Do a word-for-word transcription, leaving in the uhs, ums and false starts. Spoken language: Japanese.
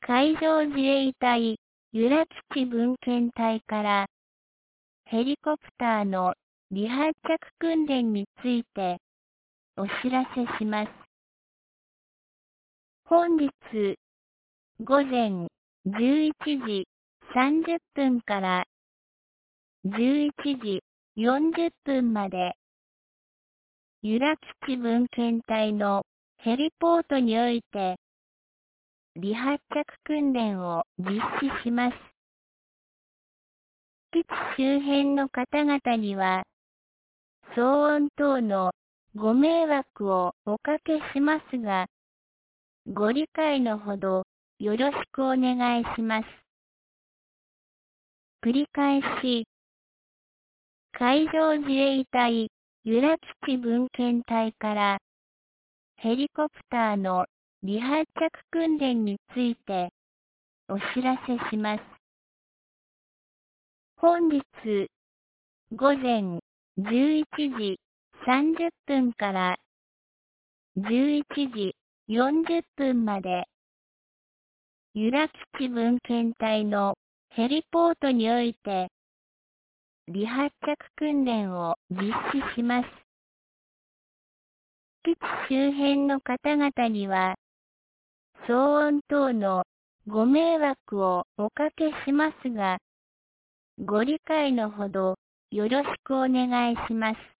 海上自衛隊由良基地分遣隊からヘリコプターの離発着訓練についてお知らせします。本日午前じゅういちじさんじゅっぷんからじゅういちじよんじゅっぷんまで由良基地分遣隊のヘリポートにおいて離発着訓練を実施します。基地周辺の方々には騒音等のご迷惑をおかけしますが、ご理解のほどよろしくお願いします。繰り返し、海上自衛隊由良基地分遣隊からヘリコプターの離発着訓練についてお知らせします。本日午前じゅういちじさんじゅっぷんからじゅういちじよんじゅっぷんまで由良基地分遣隊のヘリポートにおいて離発着訓練を実施します。基地周辺の方々には騒音等のご迷惑をおかけしますが、ご理解のほどよろしくお願いします。